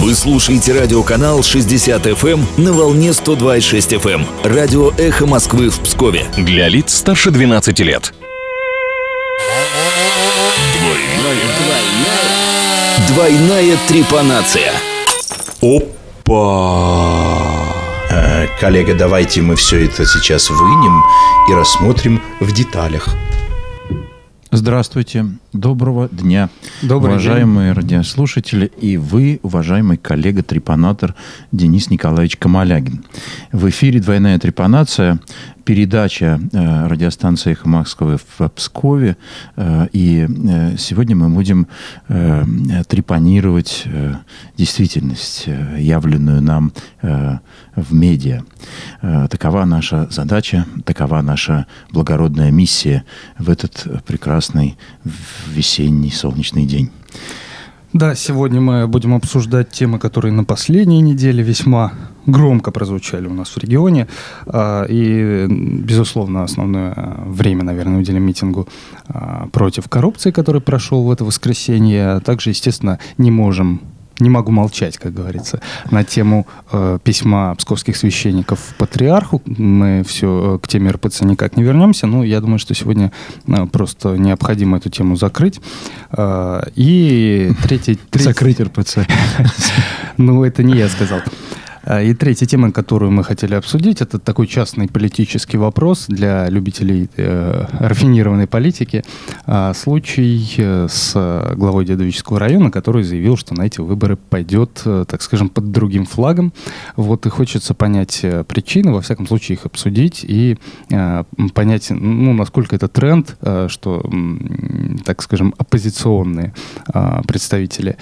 Вы слушаете радиоканал 60 FM на волне 102,6 FM. Радио «Эхо Москвы» в Пскове. Для лиц старше 12 лет. Двойная трепанация. Опа! Коллега, давайте мы все это сейчас вынем и рассмотрим в деталях. Здравствуйте, доброго дня, уважаемые радиослушатели и вы, уважаемый коллега-трепанатор Денис Николаевич Камалягин. В эфире «Двойная трепанация», передача радиостанции «Эхо Москвы» в Пскове. И сегодня мы будем трепанировать действительность, явленную нам в медиа. Такова наша задача, такова наша благородная миссия в этот прекрасный весенний солнечный день. Да, сегодня мы будем обсуждать темы, которые на последней неделе весьма громко прозвучали у нас в регионе. И, безусловно, основное время, наверное, уделим митингу против коррупции, который прошел в это воскресенье. А также, естественно, не могу молчать, как говорится, на тему письма псковских священников патриарху. Мы все к теме РПЦ никак не вернемся, но я думаю, что сегодня просто необходимо эту тему закрыть. И третий... Закрыть РПЦ. Ну, это не я сказал. И третья тема, которую мы хотели обсудить, это такой частный политический вопрос для любителей рафинированной политики. Случай с главой Дедовического района, который заявил, что на эти выборы пойдет, так скажем, под другим флагом. Вот и хочется понять причины, во всяком случае их обсудить и понять, насколько это тренд, что, так скажем, оппозиционные представители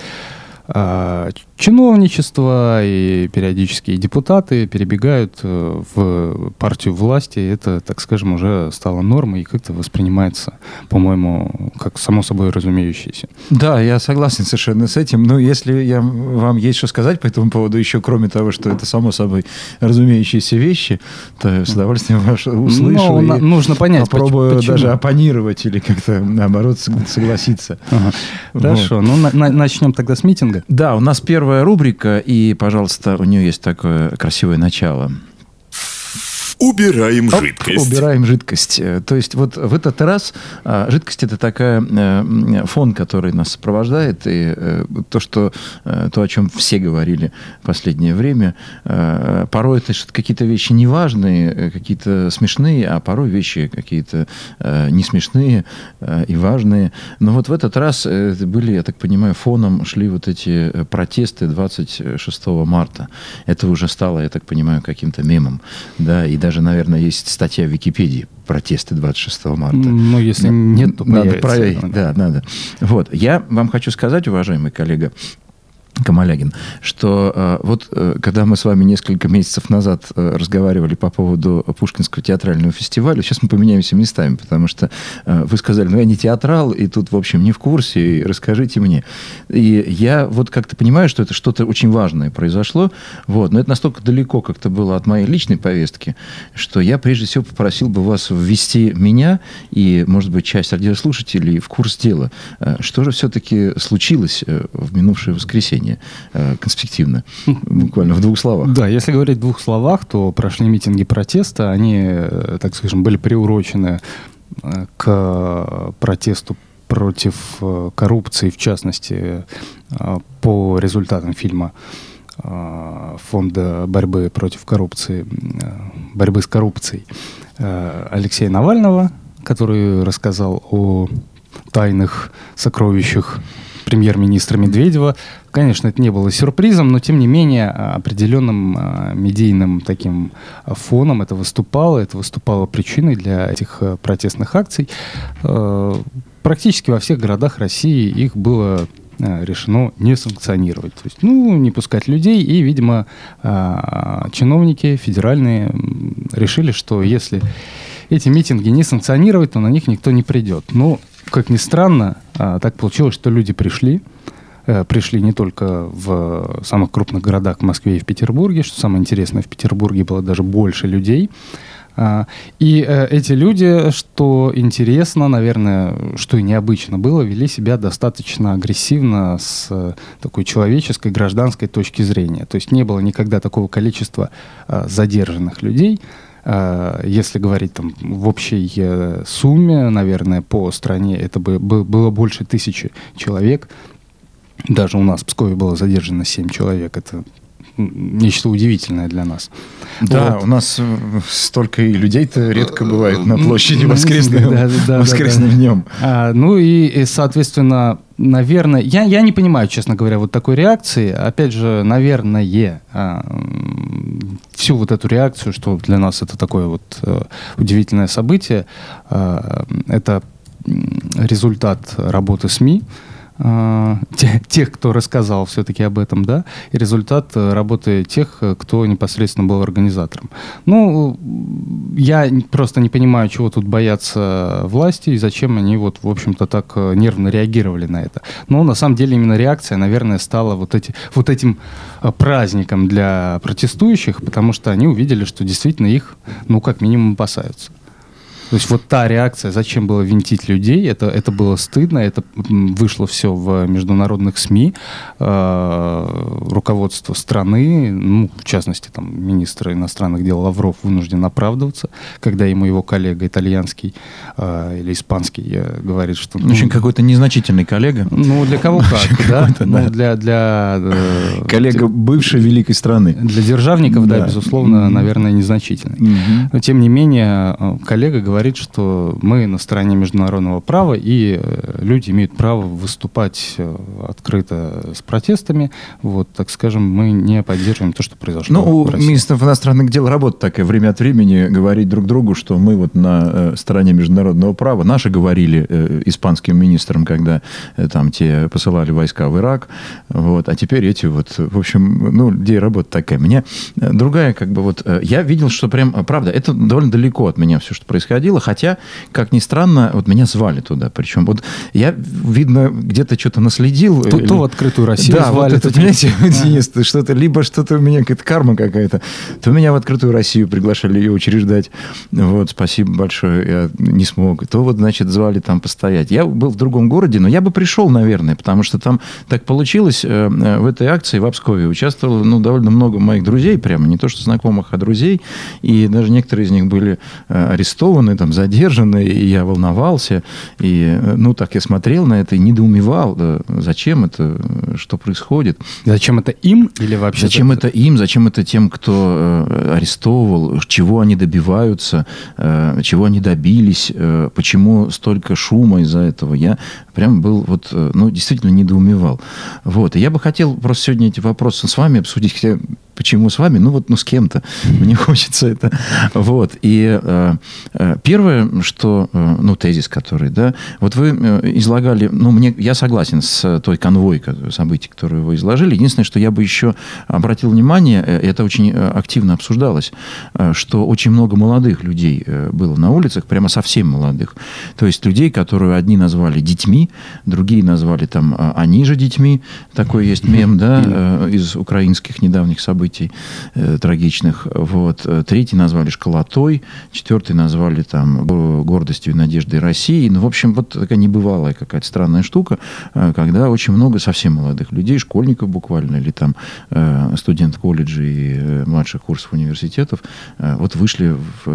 чиновничество и периодически депутаты перебегают в партию власти. Это, так скажем, уже стало нормой и как-то воспринимается, по-моему, как само собой разумеющееся. Да, я согласен совершенно с этим. Но если вам есть что сказать по этому поводу, еще кроме того, что это само собой разумеющиеся вещи, то с удовольствием вас услышу. Нужно понять, попробую почему. Даже оппонировать или как-то, наоборот, согласиться. Ага. Хорошо, начнем тогда с митинга. Да, у нас первая рубрика, и, пожалуйста, у нее есть такое красивое начало. Убираем жидкость. Убираем жидкость. То есть вот в этот раз жидкость – это такая фон, который нас сопровождает. И то, о чем все говорили в последнее время, порой это какие-то вещи неважные, какие-то смешные, а порой вещи какие-то не смешные и важные. Но вот в этот раз были, я так понимаю, фоном шли вот эти протесты 26 марта. Это уже стало, я так понимаю, каким-то мемом. Да, и даже, наверное, есть статья в Википедии «Протесты 26 марта». Ну, если нет, то надо проверить. Да, надо. Вот. Я вам хочу сказать, уважаемый коллега Камалягин, что когда мы с вами несколько месяцев назад разговаривали по поводу Пушкинского театрального фестиваля, сейчас мы поменяемся местами, потому что вы сказали, я не театрал, и тут, в общем, не в курсе, и расскажите мне. И я вот как-то понимаю, что это что-то очень важное произошло, но это настолько далеко как-то было от моей личной повестки, что я прежде всего попросил бы вас ввести меня и, может быть, часть радиослушателей в курс дела. Что же все-таки случилось в минувшее воскресенье? Конспективно, буквально в двух словах. Да, если говорить в двух словах, то прошли митинги протеста, они, так скажем, были приурочены к протесту против коррупции, в частности, по результатам фильма Фонда борьбы против коррупции, борьбы с коррупцией Алексея Навального, который рассказал о тайных сокровищах премьер-министра Медведева. Конечно, это не было сюрпризом, но, тем не менее, определенным медийным таким фоном это выступало причиной для этих протестных акций. Практически во всех городах России их было решено не санкционировать. То есть, не пускать людей. И, видимо, чиновники федеральные решили, что если эти митинги не санкционировать, то на них никто не придет. Но, как ни странно, так получилось, что люди пришли. Пришли не только в самых крупных городах, в Москве и в Петербурге. Что самое интересное, в Петербурге было даже больше людей. И эти люди, что интересно, наверное, что и необычно было, вели себя достаточно агрессивно с такой человеческой, гражданской точки зрения. То есть не было никогда такого количества задержанных людей. Если говорить там в общей сумме, наверное, по стране, это было больше 1000 человек. Даже у нас в Пскове было задержано 7 человек. Это нечто удивительное для нас. Да, вот. У нас столько и людей-то редко бывает на площади воскресным днем. Ну и, соответственно, наверное, я не понимаю, честно говоря, вот такой реакции. Опять же, наверное, всю вот эту реакцию, что для нас это такое вот удивительное событие, это результат работы СМИ, тех, кто рассказал все-таки об этом, да, и результат работы тех, кто непосредственно был организатором. Ну, я просто не понимаю, чего тут боятся власти и зачем они вот, в общем-то, так нервно реагировали на это. Но на самом деле именно реакция, наверное, стала вот этим праздником для протестующих, потому что они увидели, что действительно их, ну, как минимум, опасаются. То есть вот та реакция, зачем было винтить людей, это было стыдно, это вышло все в международных СМИ, руководство страны, ну, в частности, там, министр иностранных дел Лавров вынужден оправдываться, когда ему его коллега итальянский или испанский говорит, что... Очень какой-то незначительный коллега. Ну, для кого как, да? Ну, для коллега бывшей великой страны. Для державников, да, безусловно, наверное, незначительный. Но, тем не менее, коллега говорит, что мы на стороне международного права, и люди имеют право выступать открыто с протестами. Вот, так скажем, мы не поддерживаем то, что произошло в России. У министров иностранных дел работа такая, время от времени говорить друг другу, что мы вот на стороне международного права. Наши говорили испанским министрам, когда там те посылали войска в Ирак, вот, а теперь эти вот, в общем, ну, где работа такая. Меня другая, как бы вот, я видел, что прям, правда, это довольно далеко от меня все, что происходило. Хотя, как ни странно, вот меня звали туда. Причем вот я, видно, где-то что-то наследил. То в «Открытую Россию» да, звали. Вот это, понимаете, что-то, либо что-то у меня какая-то карма какая-то. То меня в «Открытую Россию» приглашали ее учреждать. Вот, спасибо большое, я не смог. То вот, значит, звали там постоять. Я был в другом городе, но я бы пришел, наверное, потому что там так получилось. В этой акции в Пскове участвовало, ну, довольно много моих друзей, прямо не то что знакомых, а друзей. И даже некоторые из них были арестованы, там, задержаны, и я волновался, и, ну, так я смотрел на это и недоумевал, да, зачем это, что происходит. Зачем это им или вообще? Зачем это им, зачем это тем, кто арестовывал, чего они добиваются, чего они добились, почему столько шума из-за этого. Я прям был вот, ну, действительно недоумевал. Вот, и я бы хотел просто сегодня эти вопросы с вами обсудить, хотя почему с вами? Ну, вот, ну, с кем-то. Мне хочется это. Вот. И первое, что, ну, тезис, который, да, вот вы излагали, ну, я согласен с той конвой событий, которые вы изложили. Единственное, что я бы еще обратил внимание, это очень активно обсуждалось, что очень много молодых людей было на улицах, прямо совсем молодых. То есть людей, которые одни назвали детьми, другие назвали там они же детьми. Такой есть мем, да, из украинских недавних событий. Трагичных. Вот. Третий назвали школотой, четвертый назвали там гордостью и надеждой России. Ну, в общем, вот такая небывалая какая-то странная штука, когда очень много совсем молодых людей, школьников буквально, или там студентов колледжей и младших курсов университетов, вот вышли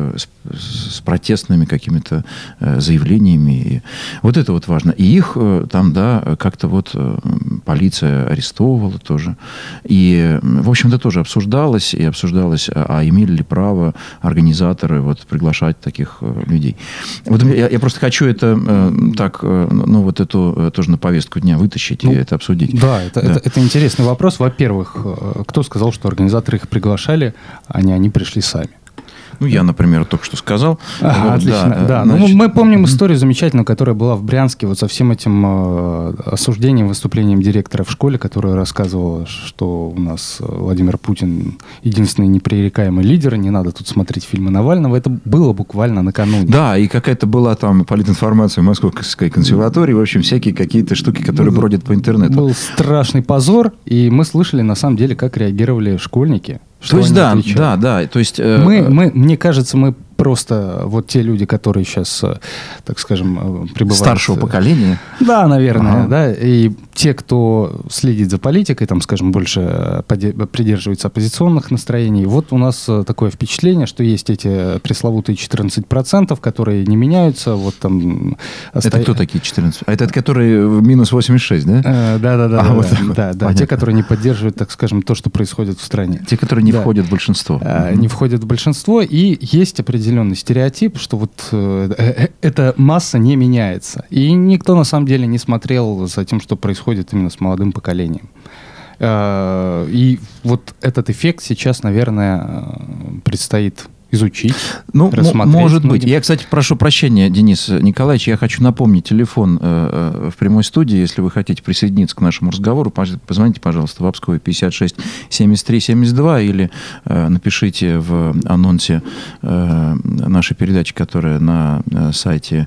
с протестными какими-то заявлениями. И вот это вот важно. И их там, да, как-то вот полиция арестовывала тоже. И, в общем-то, тоже обсуждалось, а имели ли право организаторы вот приглашать таких людей. Вот я просто хочу это так, ну, вот эту тоже на повестку дня вытащить, ну, и это обсудить. Да, это интересный вопрос. Во-первых, кто сказал, что организаторы их приглашали, а не они пришли сами? Ну, я, например, только что сказал. Отлично, да. Значит... Ну, мы помним историю замечательную, которая была в Брянске, вот со всем этим осуждением, выступлением директора в школе, которая рассказывала, что у нас Владимир Путин единственный непререкаемый лидер, не надо тут смотреть фильмы Навального. Это было буквально накануне. Да, и какая-то была там политинформация в Московской консерватории, в общем, всякие какие-то штуки, которые бродят по интернету. Был страшный позор, и мы слышали, на самом деле, как реагировали школьники. То есть, да. То есть, мне кажется, мы просто вот те люди, которые сейчас, так скажем, пребывают... Старшего поколения? Да, наверное, да. И те, кто следит за политикой, там, скажем, больше придерживается оппозиционных настроений. Вот у нас такое впечатление, что есть эти пресловутые 14%, которые не меняются. Вот там... Это кто такие 14%? А это которые минус 86, да? Да. Те, которые не поддерживают, так скажем, то, что происходит в стране. Те, которые не входят в большинство. Не входят в большинство. И есть определенный стереотип, что вот эта масса не меняется. И никто, на самом деле, не смотрел за тем, что происходит именно с молодым поколением. И вот этот эффект сейчас, наверное, предстоит изучить, рассмотреть. Может быть. Я, кстати, прошу прощения, Денис Николаевич, я хочу напомнить телефон в прямой студии. Если вы хотите присоединиться к нашему разговору, позвоните, пожалуйста, в Обскове 56 73 72 или напишите в анонсе нашей передачи, которая на сайте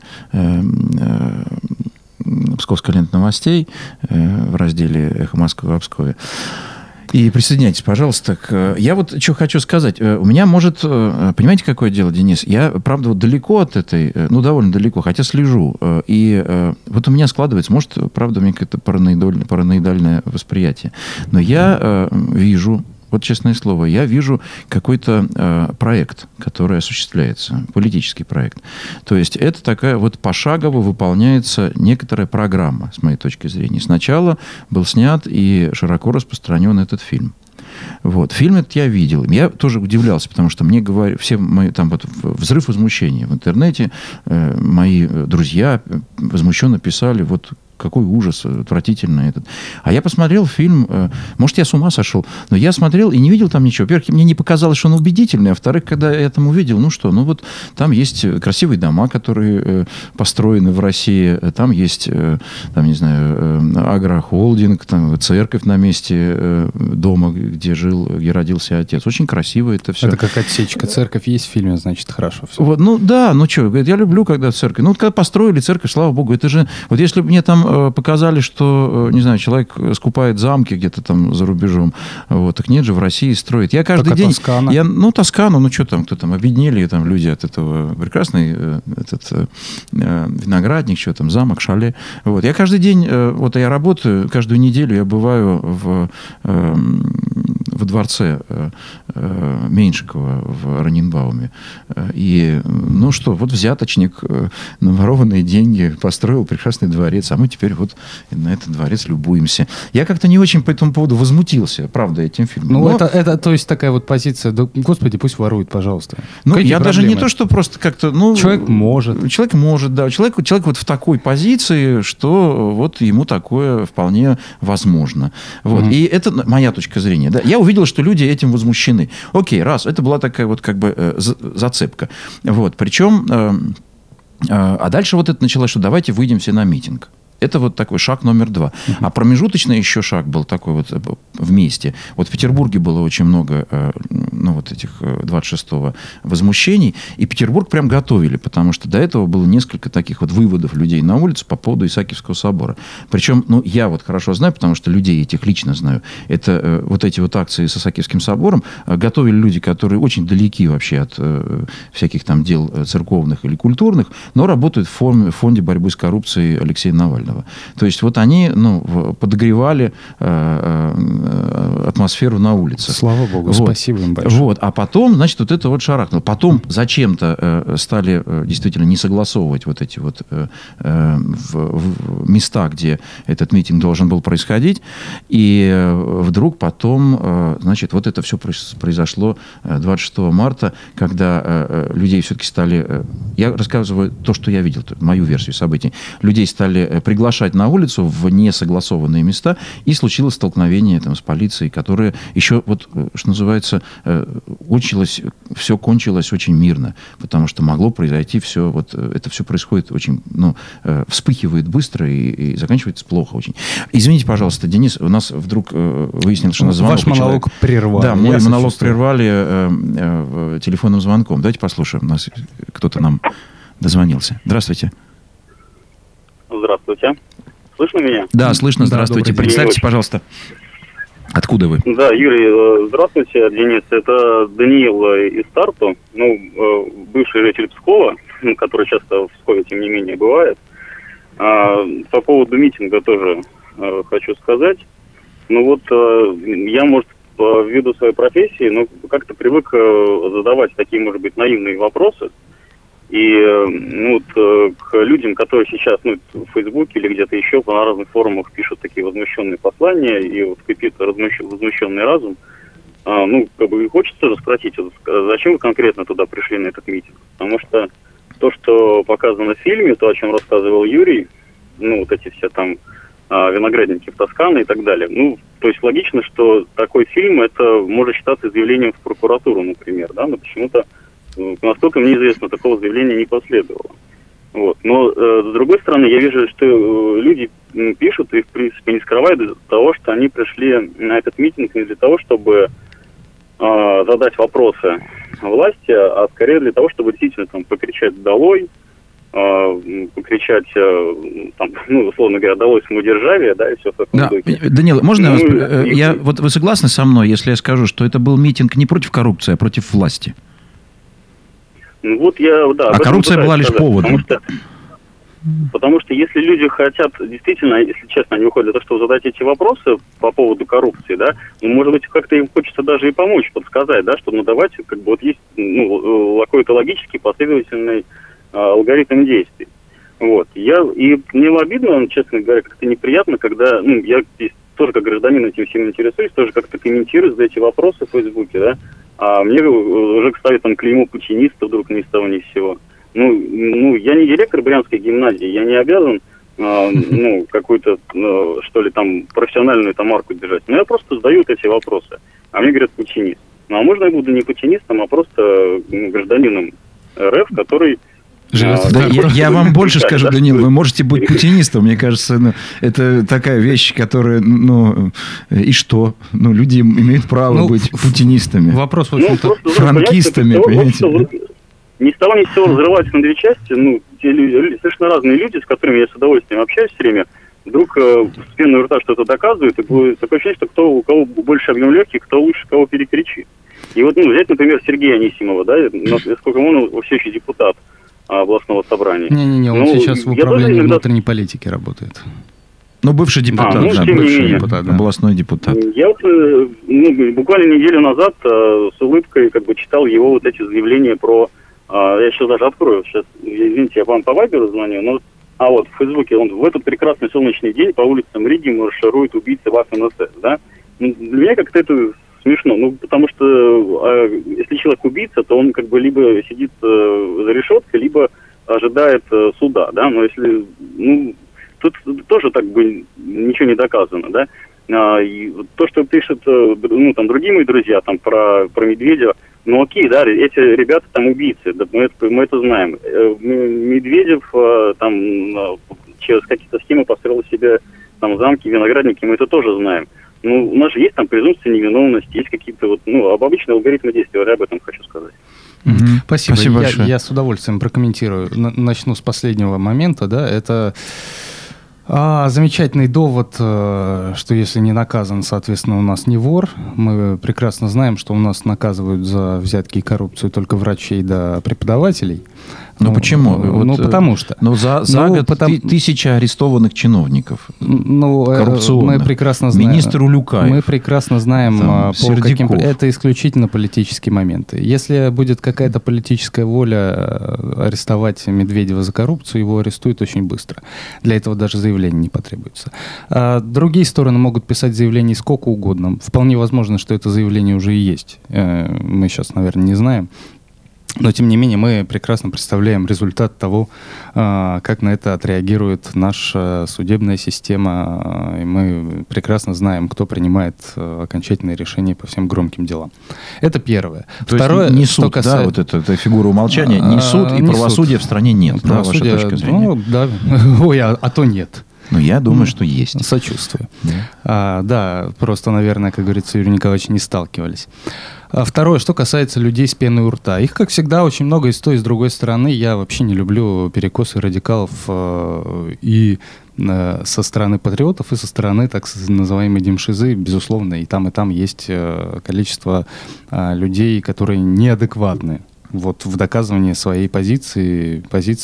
Псковской ленты новостей в разделе «Эхо Москвы» в Обскове. И присоединяйтесь, пожалуйста. Я вот что хочу сказать. У меня может... Понимаете, какое дело, Денис? Я, правда, вот далеко от этой... довольно далеко, хотя слежу. И вот у меня складывается... Может, правда, у меня какое-то параноидальное восприятие. Но я вижу... Вот, честное слово, я вижу какой-то проект, который осуществляется, политический проект. То есть это такая вот пошагово выполняется некоторая программа, с моей точки зрения. Сначала был снят и широко распространен этот фильм. Вот. Фильм этот я видел. Я тоже удивлялся, потому что мне говорят, все мои, там вот, взрыв возмущения в интернете, мои друзья возмущенно писали, вот какой ужас, отвратительный этот. А я посмотрел фильм, может, я с ума сошел, но я смотрел и не видел там ничего. Во-первых, мне не показалось, что он убедительный, а во-вторых, когда я там увидел, вот там есть красивые дома, которые построены в России, там есть, там, не знаю, агрохолдинг, там церковь на месте дома, где родился отец. Очень красиво это все. Это как отсечка. Церковь есть в фильме, значит, хорошо все. Вот, я люблю, когда церковь. Когда построили церковь, слава богу, это же, вот если бы мне там показали, что, не знаю, человек скупает замки где-то там за рубежом. Вот. Так нет же, в России строят. Я каждый день... Тоскана. Тоскану, что там, кто там, обеднели там люди от этого. Прекрасный виноградник, что там, замок, шале. Вот. Я каждый день, я работаю, каждую неделю я бываю во дворце Меньшикова в Раненбауме. И, вот взяточник, наворованные деньги, построил прекрасный дворец, а мы теперь вот на этот дворец любуемся. Я как-то не очень по этому поводу возмутился, правда, этим фильмом. Это, то есть, такая вот позиция, да, господи, пусть ворует, пожалуйста. Я даже не то, что просто как-то... Человек может. Человек может, да. Человек вот в такой позиции, что вот ему такое вполне возможно. Вот. И это моя точка зрения. Да. Я увидел, что люди этим возмущены. Окей, это была такая вот как бы зацепка. Вот. Причем... А дальше вот это началось, что давайте выйдем все на митинг. Это вот такой шаг номер 2. А промежуточный еще шаг был такой вот вместе. Вот в Петербурге было очень много этих 26-го возмущений. И Петербург прям готовили, потому что до этого было несколько таких вот выводов людей на улицу по поводу Исаакиевского собора. Причем, я вот хорошо знаю, потому что людей этих лично знаю. Это вот эти вот акции с Исаакиевским собором готовили люди, которые очень далеки вообще от всяких там дел церковных или культурных, но работают в фонде борьбы с коррупцией Алексея Навального. То есть вот они подогревали атмосферу на улице. Слава богу, спасибо им большое. Вот. А потом, значит, вот это вот шарахнуло. Потом зачем-то стали действительно не согласовывать вот эти вот места, где этот митинг должен был происходить. И вдруг потом, значит, вот это все произошло 26 марта, когда людей все-таки стали... Я рассказываю то, что я видел, мою версию событий. Людей стали приглашать на улицу в несогласованные места, и случилось столкновение там с полицией, которое еще, вот, что называется, все кончилось очень мирно, потому что могло произойти все, вот это все происходит очень, вспыхивает быстро и заканчивается плохо очень. Извините, пожалуйста, Денис, у нас вдруг выяснилось, что у нас звонок. Ваш монолог прервали. Да, мой монолог прервали телефонным звонком. Давайте послушаем. У нас кто-то нам дозвонился. Здравствуйте. Здравствуйте. Слышно меня? Да, слышно. Здравствуйте. Представьтесь, пожалуйста. Откуда вы? Да, Юрий, здравствуйте, Денис. Это Даниил из Тарту, бывший житель Пскова, который часто в Пскове, тем не менее, бывает. По поводу митинга тоже хочу сказать. Я, может, ввиду своей профессии, как-то привык задавать такие, может быть, наивные вопросы. И к людям, которые сейчас в Фейсбуке или где-то еще на разных форумах пишут такие возмущенные послания и кипит возмущенный разум, хочется же спросить, зачем вы конкретно туда пришли на этот митинг? Потому что то, что показано в фильме, то, о чем рассказывал Юрий, эти все там виноградники в Тоскане и так далее. То есть логично, что такой фильм, это может считаться заявлением в прокуратуру, например, да, но почему-то, насколько мне известно, такого заявления не последовало. Но, с другой стороны, я вижу, что люди пишут и, в принципе, не скрывают из-за того, что они пришли на этот митинг не для того, чтобы задать вопросы власти, а скорее для того, чтобы действительно покричать «долой», покричать, условно говоря, «долой самодержавие», да, и все в таком духе. Данил, можно вы согласны со мной, если я скажу, что это был митинг не против коррупции, а против власти? А коррупция была лишь поводом. Потому что если люди хотят, действительно, если честно, они выходят для того, чтобы задать эти вопросы по поводу коррупции, да, может быть, как-то им хочется даже и помочь, подсказать, да, что давайте, есть какой-то логический, последовательный алгоритм действий. И мне обидно, честно говоря, как-то неприятно, когда, я здесь тоже как гражданин этим всем интересуюсь, тоже как-то комментирую за эти вопросы в Фейсбуке, да, а мне уже ставят клеймо путиниста вдруг ни с того ни с сего. Я не директор Брянской гимназии, я не обязан какую-то, профессиональную марку держать. Но я просто задаю эти вопросы. А мне говорят путинист. А можно я буду не путинистом, а просто гражданином РФ, который... Я вам больше скажу, Данил, вы можете быть путинистом. Мне кажется, это такая вещь, которая, и что? Люди имеют право быть путинистами. Вопрос, в общем-то, франкистами, понимаете? Ни с того ни с сего разрывать на две части. Те люди, совершенно разные люди, с которыми я с удовольствием общаюсь все время, вдруг с пеной у рта что-то доказывают, и будет такое ощущение, что у кого больше объем легких, кто лучше кого перекричит. И взять, например, Сергея Анисимова, да, насколько он все еще депутат областного собрания. Не-не-не, он сейчас в управлении внутренней политики работает. Бывший депутат, бывший депутат, да. Областной депутат. Я буквально неделю назад с улыбкой читал его эти заявления про... Я сейчас даже открою, извините, я вам по вайберу звоню, в Фейсбуке он в этот прекрасный солнечный день по улицам Риги марширует убийца Waffen-СС, да? Для меня как-то это смешно, потому что если человек убийца, то он либо сидит за решеткой, либо ожидает суда, да, но если, тут тоже ничего не доказано, да. И то, что пишут, другие мои друзья, про Медведева, окей, да, эти ребята убийцы, да, мы это знаем. Медведев через какие-то схемы построил себе замки, виноградники, мы это тоже знаем. У нас же есть презумпция невиновности, есть какие-то обычные алгоритмы действия, я об этом хочу сказать. Спасибо большое. Я с удовольствием прокомментирую. Начну с последнего момента, да, это... замечательный довод, что если не наказан, соответственно, у нас не вор. Мы прекрасно знаем, что у нас наказывают за взятки и коррупцию только врачей да преподавателей. Почему? Потому что. За год 1000 арестованных чиновников. Коррупционных. Мы прекрасно знаем. Министр Улюкаев. Мы прекрасно знаем, по каким... Это исключительно политические моменты. Если будет какая-то политическая воля арестовать Медведева за коррупцию, его арестуют очень быстро. Для этого даже заявление не потребуется. Другие стороны могут писать заявление сколько угодно. Вполне возможно, что это заявление уже и есть. Мы сейчас, наверное, не знаем. Но, тем не менее, мы прекрасно представляем результат того, как на это отреагирует наша судебная система. И мы прекрасно знаем, кто принимает окончательные решения по всем громким делам. Это первое. То Второе, есть не суд, да, вот эта фигура умолчания, не суд и правосудия в стране нет. Правосудия, ваша точка зрения. Да. Ой, а то нет. Ну, я думаю, что есть. Сочувствую. Да, просто, наверное, как говорится, Юрий Николаевич, не сталкивались. Второе, что касается людей с пеной у рта. Их, как всегда, очень много и с той, и с другой стороны. Я вообще не люблю перекосы радикалов и со стороны патриотов, и со стороны так называемой демшизы. Безусловно, и там есть количество людей, которые неадекватны. Вот в доказывании своей позиции,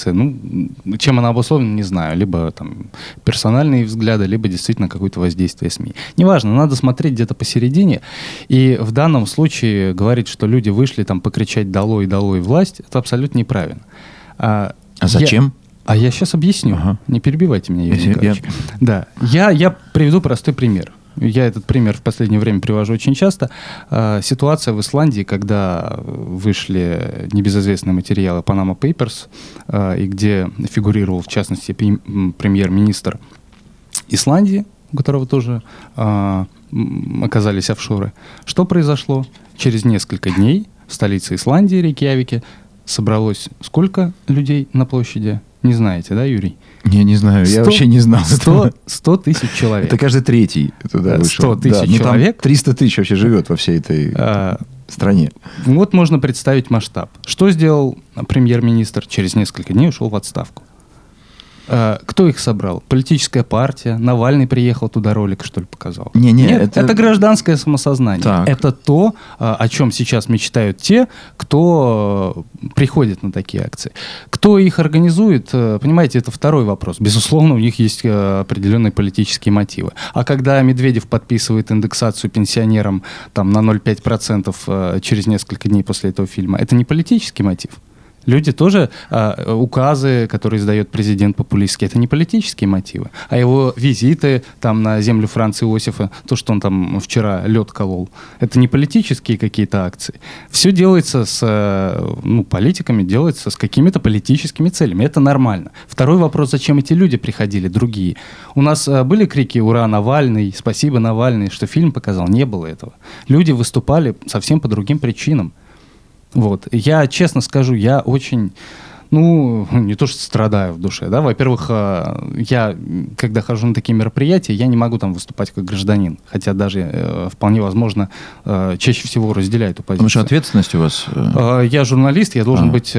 чем она обусловлена, не знаю. Либо там персональные взгляды, либо действительно какое-то воздействие СМИ. Неважно, надо смотреть где-то посередине. И в данном случае говорить, что люди вышли там покричать «долой, долой власть», это абсолютно неправильно. А зачем? Я сейчас объясню. Ага. Не перебивайте меня, Юрий Николаевич. Да. Я приведу простой пример. Я этот пример в последнее время привожу очень часто. Ситуация в Исландии, когда вышли небезызвестные материалы Panama Papers, и где фигурировал, в частности, премьер-министр Исландии, у которого тоже оказались офшоры. Что произошло? Через несколько дней в столице Исландии, Рейкьявике, собралось сколько людей на площади? Не знаете, да, Юрий? Не знаю, я вообще не знал. 100 тысяч человек. Это каждый третий туда вышел. 100 тысяч человек. 300 тысяч вообще живет во всей этой стране. Вот можно представить масштаб. Что сделал премьер-министр? Через несколько дней ушел в отставку. Кто их собрал? Политическая партия. Навальный приехал туда, ролик, что ли, показал? Нет, это гражданское самосознание. Так. Это то, о чем сейчас мечтают те, кто приходит на такие акции. Кто их организует, понимаете, это второй вопрос. Безусловно, у них есть определенные политические мотивы. А когда Медведев подписывает индексацию пенсионерам там, на 0,5% через несколько дней после этого фильма, это не политический мотив? Люди тоже, указы, которые издает президент популистские, это не политические мотивы, а его визиты там, на землю Франца Иосифа, то, что он там вчера лед колол, это не политические какие-то акции. Все делается с политиками, делается с какими-то политическими целями. Это нормально. Второй вопрос, зачем эти люди приходили, другие? У нас были крики «Ура, Навальный!», «Спасибо, Навальный!», что фильм показал? Не было этого. Люди выступали совсем по другим причинам. Вот. Я честно скажу, я очень, не то что страдаю в душе, да, во-первых, я, когда хожу на такие мероприятия, я не могу там выступать как гражданин, хотя даже вполне возможно чаще всего разделяю эту позицию. Потому что ответственность у вас? Я журналист, я должен быть,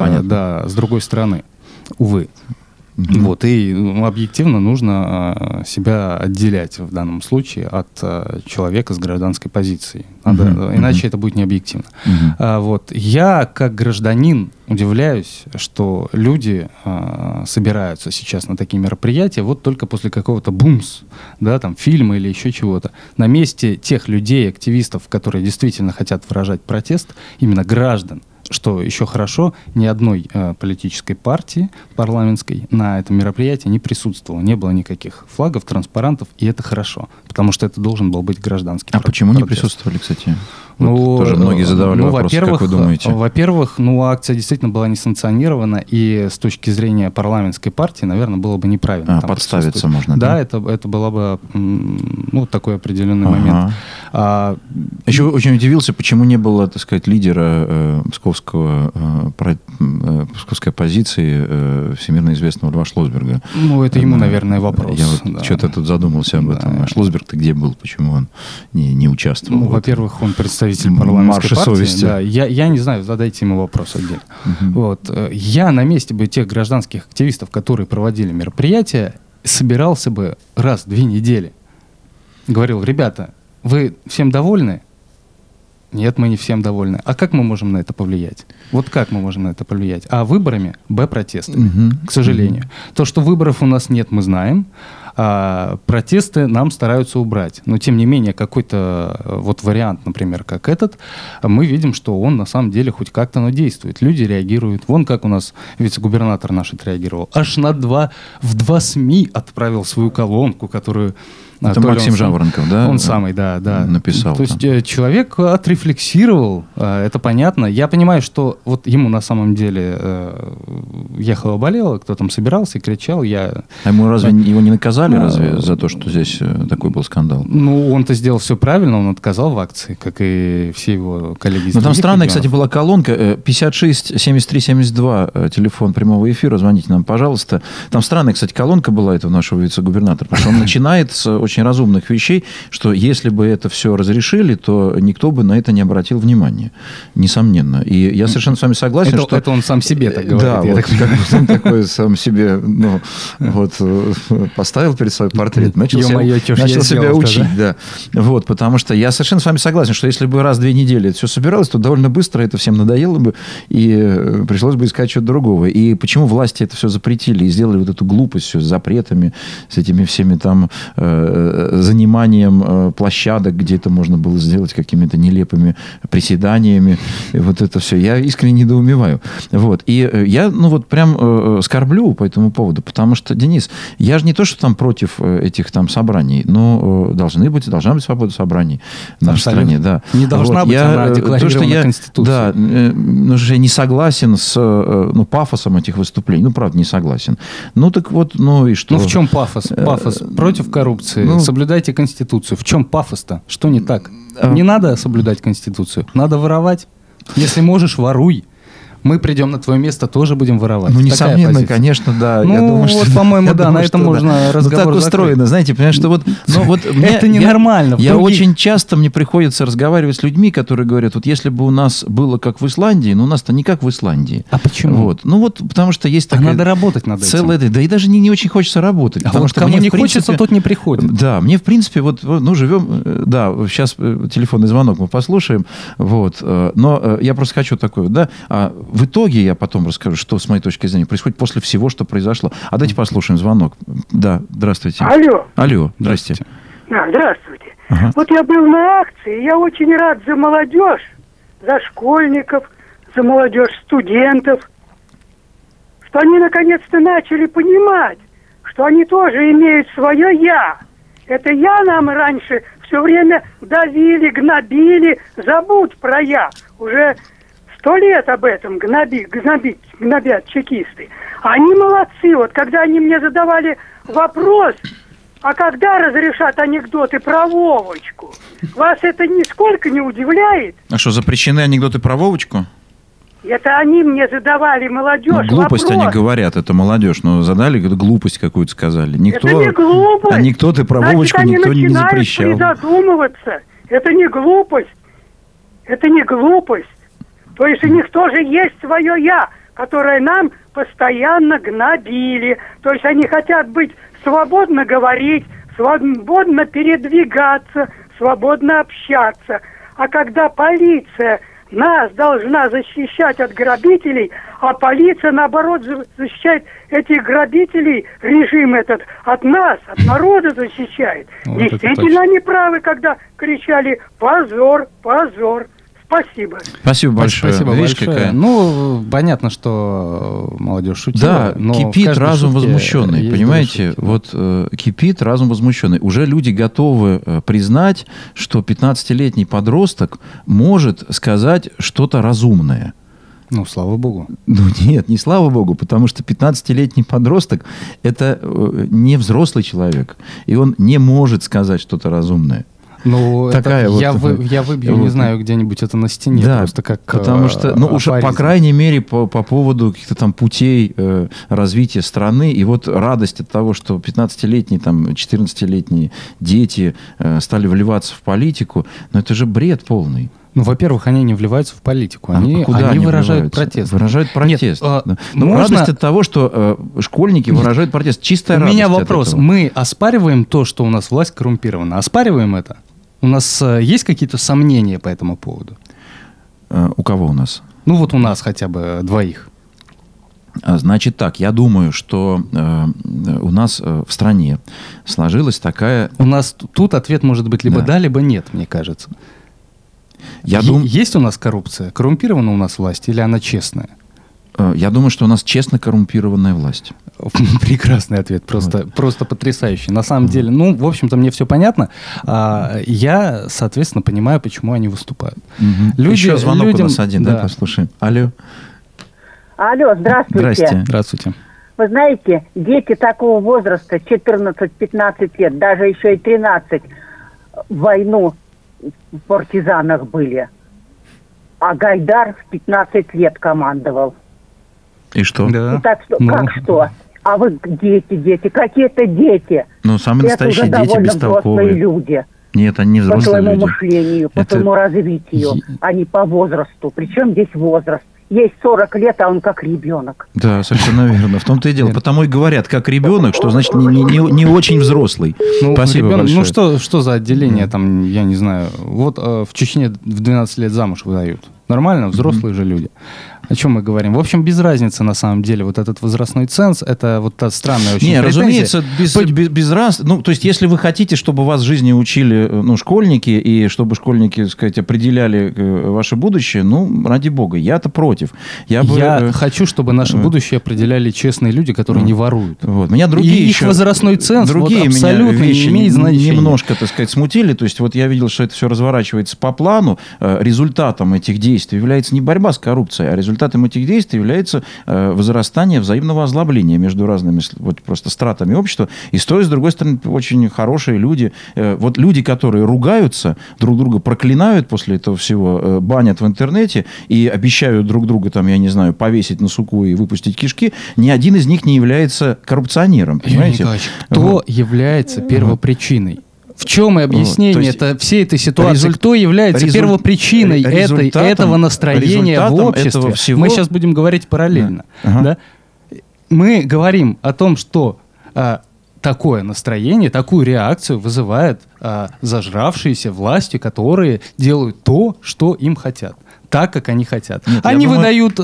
с другой стороны, увы. Вот, и объективно нужно себя отделять в данном случае от человека с гражданской позицией. Иначе это будет необъективно. Вот. Я, как гражданин, удивляюсь, что люди собираются сейчас на такие мероприятия вот только после какого-то бумс, да, там, фильма или еще чего-то. На месте тех людей, активистов, которые действительно хотят выражать протест, именно граждан, что еще хорошо, ни одной политической партии парламентской на этом мероприятии не присутствовало. Не было никаких флагов, транспарантов, и это хорошо, потому что это должен был быть гражданский протест. Почему не присутствовали, кстати? Тоже многие задавали вопрос, как вы думаете? Во-первых, акция действительно была несанкционирована, и с точки зрения парламентской партии, наверное, было бы неправильно. Подставиться можно, да? Да, это было бы такой определенный момент. Еще очень удивился, почему не было, так сказать, лидера псковской оппозиции, всемирно известного Льва Шлосберга. Это ему, наверное, вопрос. Я что-то тут задумался об этом. А Шлосберг-то где был? Почему он не участвовал? Во-первых, он представитель парламентской партии. Совести. Да, я не знаю, задайте ему вопрос отдельно. Вот. Я на месте бы тех гражданских активистов, которые проводили мероприятие, собирался бы раз в 2 недели. Говорил: ребята, вы всем довольны? Нет, мы не всем довольны. А как мы можем на это повлиять? Вот как мы можем на это повлиять? А выборами, протестами, к сожалению. То, что выборов у нас нет, мы знаем. А протесты нам стараются убрать. Но, тем не менее, какой-то вариант, например, как этот, мы видим, что он на самом деле хоть как-то действует. Люди реагируют. Вон как у нас вице-губернатор наш отреагировал. Аж в 2 СМИ отправил свою колонку, которую Это Максим Жаворонков, да? Он самый, да. Написал. То есть человек отрефлексировал, это понятно. Я понимаю, что вот ему на самом деле ехала, болела, кто там собирался и кричал. А ему разве его не наказали за то, что здесь такой был скандал? Ну, он-то сделал все правильно, он отказал в акции, как и все его коллеги из других там странная, регионов. кстати, была колонка 56 73 72, телефон прямого эфира, звоните нам, пожалуйста. Там странная, кстати, колонка была этого нашего вице-губернатора, потому что он начинает с очень разумных вещей, что если бы это все разрешили, то никто бы на это не обратил внимания, несомненно. И я совершенно с вами согласен, что... Это он сам себе так говорит. Да, вот как он такой сам себе, поставил перед собой портрет, начал себя учить, да. Вот, потому что я совершенно с вами согласен, что если бы раз в 2 недели это все собиралось, то довольно быстро это всем надоело бы, и пришлось бы искать что-то другого. И почему власти это все запретили и сделали вот эту глупость все с запретами, с этими всеми там заниманием площадок, где это можно было сделать какими-то нелепыми приседаниями, и вот это все. Я искренне недоумеваю. Вот. И я, прям скорблю по этому поводу, потому что, Денис, я же не то, что там против этих там собраний, но должна быть свобода собраний в нашей стране. Да. Не должна быть она декларирована Конституцией. Да, я не согласен с пафосом этих выступлений. Правда, не согласен. Так вот, и что? В чем пафос? Пафос против коррупции. Соблюдайте Конституцию. В чем пафос-то? Что не так? Не надо соблюдать Конституцию. Надо воровать. Если можешь, воруй. Мы придем на твое место, тоже будем воровать. Несомненно, конечно, да. Я думаю, что, по-моему, на этом можно разговор так устроено, знаете, понимаешь, что это ненормально. Я очень часто, мне приходится разговаривать с людьми, которые говорят, если бы у нас было как в Исландии, но у нас-то не как в Исландии. А почему? Потому что есть такая... надо работать над этим. Да и даже не очень хочется работать. Потому что кому не хочется, тот не приходит. Да, мне, в принципе, живем... Да, сейчас телефонный звонок мы послушаем. Но я просто хочу такое, да... В итоге я потом расскажу, что, с моей точки зрения, происходит после всего, что произошло. А давайте послушаем звонок. Да, здравствуйте. Алло, здрасте. Да, здравствуйте. Ага. Я был на акции, я очень рад за молодежь, за школьников, за молодежь студентов, что они наконец-то начали понимать, что они тоже имеют свое «я». Это «я» нам раньше все время давили, гнобили, забудь про «я». Уже 100 лет об этом гнобят чекисты. Они молодцы. Когда они мне задавали вопрос, а когда разрешат анекдоты про Вовочку, вас это нисколько не удивляет? А что, запрещены анекдоты про Вовочку? Это они мне задавали, молодежь, глупость вопрос. Они говорят, это молодежь. Задали глупость какую-то, сказали. Это не глупость. Анекдоты про Вовочку никто не запрещал. Они начинают призадумываться. Это не глупость. Это не глупость. То есть у них тоже есть свое «я», которое нам постоянно гнобили. То есть они хотят быть свободно говорить, свободно передвигаться, свободно общаться. А когда полиция нас должна защищать от грабителей, а полиция, наоборот, защищает этих грабителей, режим этот, от нас, от народа защищает. Действительно, они правы, когда кричали «позор, позор». Спасибо. Спасибо большое. Большое. Понятно, что молодежь шутила. Да, кипит разум возмущенный, понимаете? Кипит разум возмущенный. Уже люди готовы признать, что 15-летний подросток может сказать что-то разумное. Слава богу. Нет, не слава богу, потому что 15-летний подросток – это не взрослый человек, и он не может сказать что-то разумное. Я выбью, не знаю, где-нибудь это на стене. Да, просто как потому что, уже, по крайней мере, по поводу каких-то там путей развития страны, и радость от того, что 15-летние, 14-летние дети стали вливаться в политику, это же бред полный. Во-первых, они не вливаются в политику. Они выражают протест. Выражают протест. Радость от того, что школьники выражают протест. Чистая радость. У меня вопрос. Мы оспариваем то, что у нас власть коррумпирована? Оспариваем это? У нас есть какие-то сомнения по этому поводу? У кого у нас? У нас хотя бы двоих. Значит так, я думаю, что у нас в стране сложилась такая... У нас тут ответ может быть либо да, либо нет, мне кажется. Есть у нас коррупция? Коррумпирована у нас власть или она честная? Я думаю, что у нас честно коррумпированная власть. Прекрасный ответ, просто потрясающий. На самом деле, в общем-то, мне все понятно. Я, соответственно, понимаю, почему они выступают. Еще звонок у нас один, да, послушаем. Алло. Алло, здравствуйте. Здравствуйте. Вы знаете, дети такого возраста, 14-15 лет, даже еще и 13, в войну в партизанах были. А Гайдар в 15 лет командовал. И что? Да. Так что, как что? А вы дети, какие-то дети. Самые настоящие дети бестолковые. Взрослые люди. Нет, они не взрослые люди. По своему мышлению, по своему развитию, а не по возрасту. Причем здесь возраст? Есть 40 лет, а он как ребенок. Да, совершенно верно. В том-то и дело. Потому и говорят, как ребенок, что значит не очень взрослый. Спасибо большое. Что за отделение там, я не знаю. Вот в Чечне в 12 лет замуж выдают. Нормально, взрослые же люди. О чем мы говорим? В общем, без разницы, на самом деле, вот этот возрастной ценз, это вот та странная очень претензия. Разумеется, без разницы. То есть, если вы хотите, чтобы вас в жизни учили школьники, и чтобы школьники, так сказать, определяли ваше будущее, ради бога, я-то против. Я хочу, чтобы наше будущее определяли честные люди, которые не воруют. Вот. Меня другие и их возрастной ценз абсолютно не имеет значения. Немножко, так сказать, смутили. То есть, вот я видел, что это все разворачивается по плану. Результатом этих действий является не борьба с коррупцией, а результатом этих действий является возрастание взаимного озлобления между разными просто стратами общества. И с той, и с другой стороны, очень хорошие люди. Вот люди, которые ругаются, друг друга проклинают после этого всего, банят в интернете и обещают друг друга, я не знаю, повесить на суку и выпустить кишки, ни один из них не является коррупционером. Понимаете? Кто является первопричиной? В чем и объяснение всей этой ситуации? Кто является первопричиной этого настроения в обществе? Всего... Мы сейчас будем говорить параллельно. Да? Мы говорим о том, что такое настроение, такую реакцию вызывает зажравшиеся власти, которые делают то, что им хотят. Так, как они хотят. Они выдают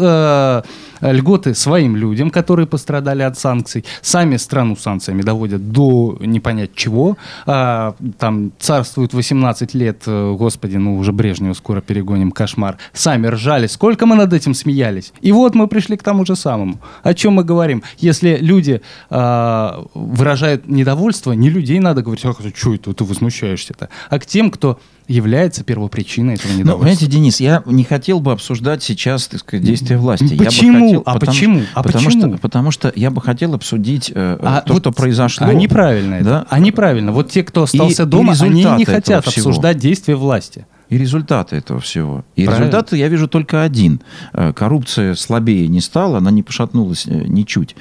льготы своим людям, которые пострадали от санкций. Сами страну санкциями доводят до не понять чего. Там царствуют 18 лет, господи, уже Брежнева скоро перегоним, кошмар. Сами ржали. Сколько мы над этим смеялись. И вот мы пришли к тому же самому. О чем мы говорим? Если люди выражают недовольство, не людей надо говорить, что это ты возмущаешься-то, а к тем, кто является первопричиной этого недовольства. Понимаете, Денис, я не хотел бы обсуждать сейчас, так сказать, действия власти. Почему? Потому что я бы хотел обсудить что произошло. А неправильно это. А неправильно. Вот те, кто остался дома, они не хотят обсуждать действия власти. И результаты этого всего. И результаты я вижу только один. Коррупция слабее не стала, она не пошатнулась ничуть.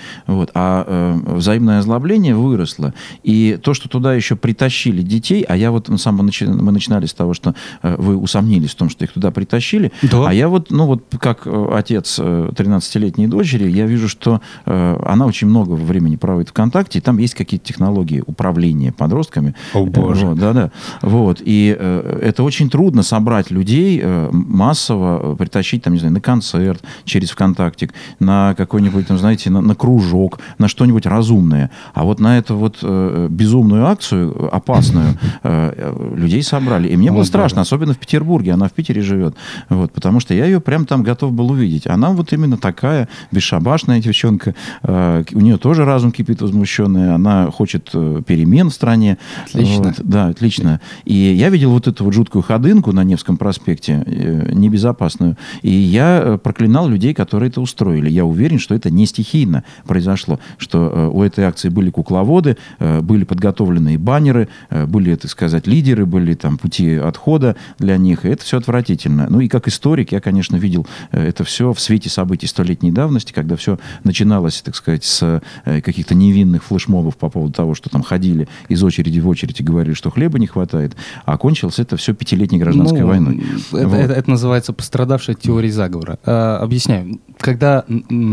А взаимное озлобление выросло. И то, что туда еще притащили детей, а я мы начинали с того, что вы усомнились в том, что их туда притащили, да. А я как отец 13-летней дочери, я вижу, что она очень много времени проводит ВКонтакте, и там есть какие-то технологии управления подростками. О, боже. Да. И это очень трудно собрать людей массово, притащить, на концерт через ВКонтактик, на какой-нибудь, на кружок, на что-нибудь разумное. А вот на эту безумную акцию, опасную, людей собрали. И мне было страшно, особенно в Петербурге. Она в Питере живет. Потому что я ее прям там готов был увидеть. Она именно такая, бесшабашная девчонка. У нее тоже разум кипит возмущенный. Она хочет перемен в стране. Отлично. Да, отлично. И я видел эту жуткую ходынку на Невском проспекте, небезопасную. И я проклинал людей, которые это устроили. Я уверен, что это не стихийно произошло. Что у этой акции были кукловоды, были подготовленные баннеры, были, так сказать, лидеры, были пути отхода для них. И это все отвратительно. И как историк я, конечно, видел это все в свете событий столетней давности, когда все начиналось, так сказать, с каких-то невинных флешмобов по поводу того, что там ходили из очереди в очередь и говорили, что хлеба не хватает. А кончилось это все 5-летней гражданской войной. Это называется пострадавшая от теории заговора. Объясняю. Когда,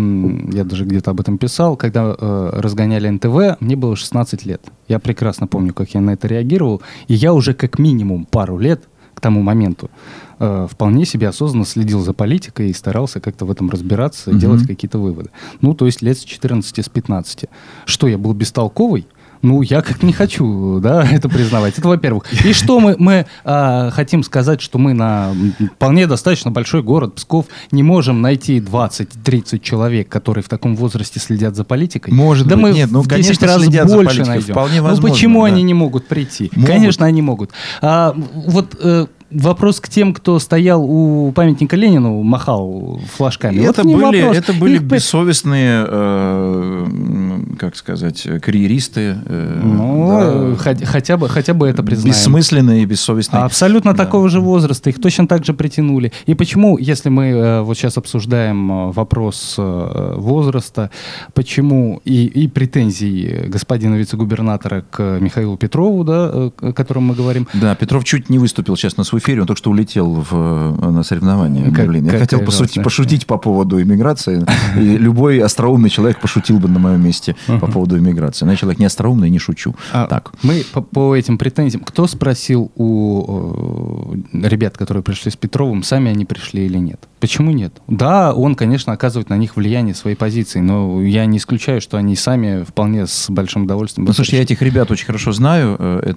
я даже где-то об этом писал, когда разгоняли НТВ, мне было 16 лет. Я прекрасно помню, как я на это реагировал. И я уже как минимум пару лет к тому моменту вполне себе осознанно следил за политикой и старался как-то в этом разбираться, делать какие-то выводы. То есть лет с 14, с 15. Что, я был бестолковый? Ну, я как не хочу, да, это признавать. Это во-первых. И что мы хотим сказать, что мы на вполне достаточно большой город Псков не можем найти 20-30 человек, которые в таком возрасте следят за политикой? Может быть, мы нет, ну, в 10 конечно, раз следят за больше политикой, найдем. вполне возможно. Ну, почему да. они не могут прийти? Могут. Конечно, они могут. Вопрос к тем, кто стоял у памятника Ленину, махал флажками. Это были бессовестные, как сказать, карьеристы. Хотя бы это признаем. Бессмысленные и бессовестные. Абсолютно такого же возраста. Их точно так же притянули. И почему, если мы вот сейчас обсуждаем вопрос возраста, почему и претензий господина вице-губернатора к Михаилу Петрову, да, о котором мы говорим. Да, Петров чуть не выступил сейчас на в эфире, он только что улетел на соревнования. Я хотел пошутить по поводу иммиграции, и любой остроумный человек пошутил бы на моем месте по поводу иммиграции. Но я человек не остроумный, не шучу. Так. Мы по этим претензиям... Кто спросил у ребят, которые пришли с Петровым, сами они пришли или нет? Почему нет? Да, он, конечно, оказывает на них влияние своей позиции, но я не исключаю, что они сами вполне с большим удовольствием... Ну, слушай, я этих ребят очень хорошо знаю.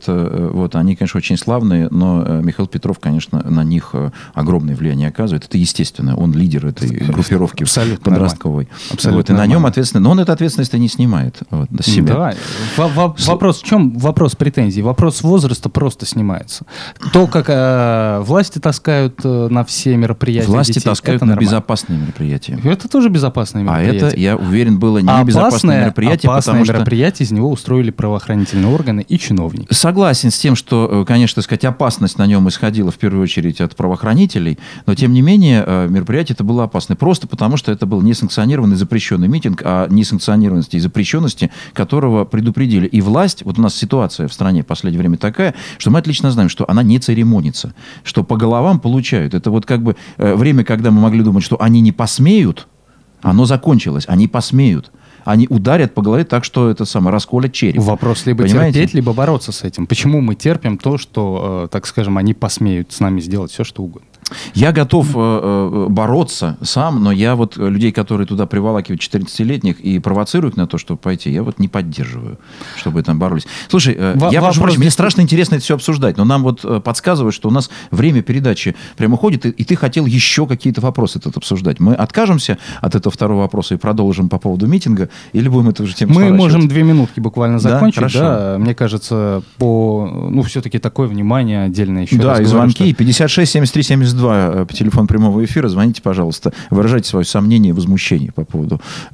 Они, конечно, очень славные, но Михаил Петров, конечно, на них огромное влияние оказывает. Это естественно. Он лидер этой группировки подростковой. Абсолютно. И на нем ответственность. Но он эту ответственность не снимает с себя. Да. Вопрос в чем? Вопрос претензий. Вопрос возраста просто снимается. То, как власти таскают на все мероприятия власти детей, таскают на безопасные мероприятия. Это тоже безопасные мероприятия. А это, я уверен, было не безопасное мероприятие, потому что... мероприятие из него устроили правоохранительные органы и чиновники. Согласен с тем, что, конечно, так сказать, опасность на нем исходила в первую очередь от правоохранителей, но, тем не менее, мероприятие это было опасное. Просто потому, что это был несанкционированный, запрещенный митинг, о несанкционированности и запрещенности которого предупредили. И власть, вот у нас ситуация в стране в последнее время такая, что мы отлично знаем, что она не церемонится, что по головам получают. Это вот как бы время, когда мы могли думать, что они не посмеют, оно закончилось. Они посмеют. Они ударят по голове так, что это расколят череп. Вопрос либо терпеть, либо бороться с этим. Почему мы терпим то, что, так скажем, они посмеют с нами сделать все, что угодно? Я готов бороться сам, но я вот людей, которые туда приволакивают 14-летних и провоцируют на то, чтобы пойти, я вот не поддерживаю, чтобы там боролись. Слушай, я прошу прощения, мне страшно интересно это все обсуждать, но нам вот подсказывают, что у нас время передачи прямо уходит, и ты хотел еще какие-то вопросы тут обсуждать. Мы откажемся от этого второго вопроса и продолжим по поводу митинга, или будем эту же тему Мы можем 2 минутки буквально закончить. Да, мне кажется, все-таки такое внимание отдельное еще. Да, и звонки 56 73 72 по телефону прямого эфира. Звоните, пожалуйста. Выражайте свое сомнение и возмущение по поводу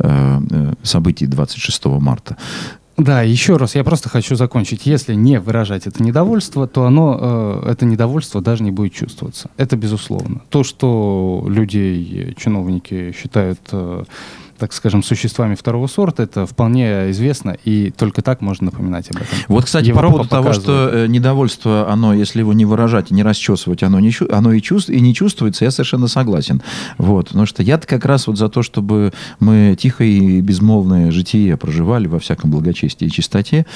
событий 26 марта. Да, еще раз, я просто хочу закончить. Если не выражать это недовольство, то это недовольство даже не будет чувствоваться. Это безусловно. То, что людей, чиновники считают, так скажем, существами второго сорта, это вполне известно, и только так можно напоминать об этом. Вот, кстати, по поводу того, что недовольство, оно, если его не выражать и не расчесывать, оно и не чувствуется, я совершенно согласен. Вот, потому что я-то как раз вот за то, чтобы мы тихо и безмолвное житие проживали во всяком благочестии и чистоте,